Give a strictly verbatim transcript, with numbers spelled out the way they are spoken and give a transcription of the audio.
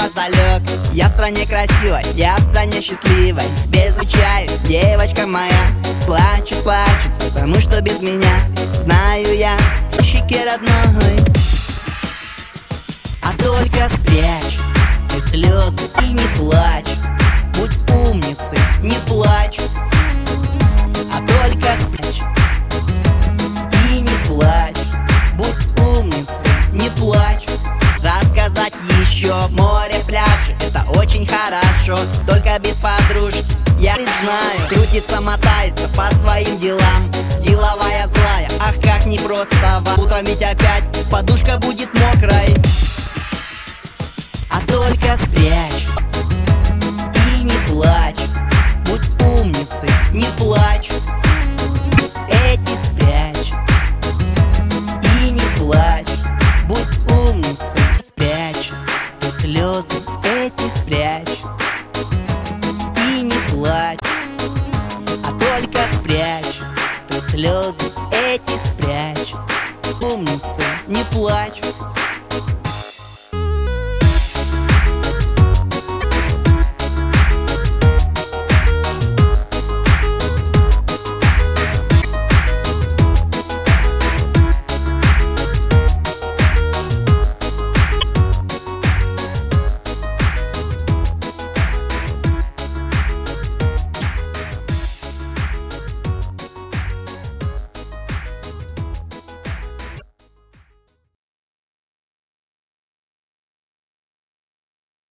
опоздалек. Я в стране красивой, я в стране счастливой. Без чая, девочка моя плачет, плачет, потому что без меня, знаю я, в щеке родной. А только спрячь ты слезы и не плачь. Будь умницей, не плачь. А только спрячь и не плачь. Будь умницей, не плачь. Рассказать еще море, пляжи, это очень хорошо, только без подружки. Я ведь знаю, крутится, мотается по своим делам. Деловая злая, ах как непросто. Утром ведь опять подушка будет мокрой. А только спрячь и не плачь. Будь умницей, не плачь. Эти спрячь и не плачь. Будь умницей, спрячь ты слезы, эти спрячь и не плачь. А только спрячь ты слезы, эти спрячь. Умница, не плачь.